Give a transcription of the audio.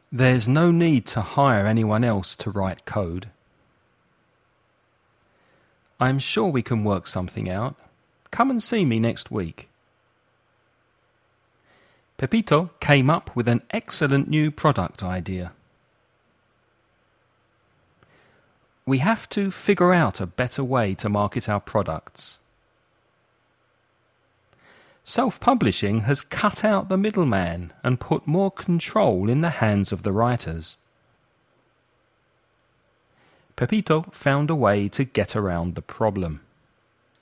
There's no need to hire anyone else to write code. I'm sure we can work something out. Come and see me next week. Pepito came up with an excellent new product idea. We have to figure out a better way to market our products. Self-publishing has cut out the middleman and put more control in the hands of the writers. Pepito found a way to get around the problem.